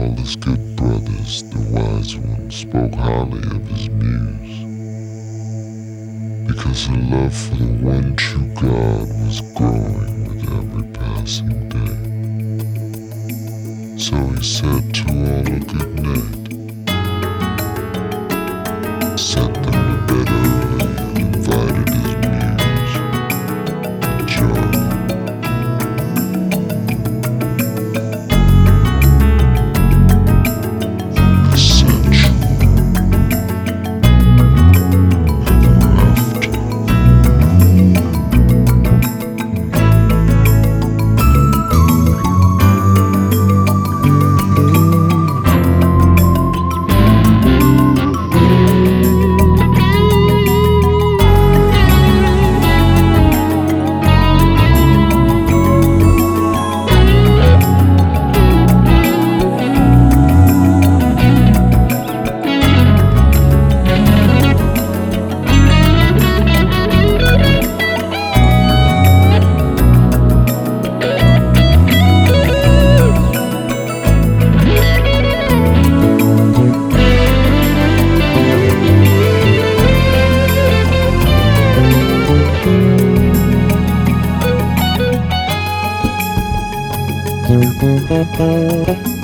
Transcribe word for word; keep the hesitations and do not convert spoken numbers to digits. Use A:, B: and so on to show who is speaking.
A: all his good brothers, the wise one spoke highly of his muse, because her love for the one true God was growing with every passing day. So he said to all a good night, sent them to bed early, and invited his muse to join.
B: Thank you.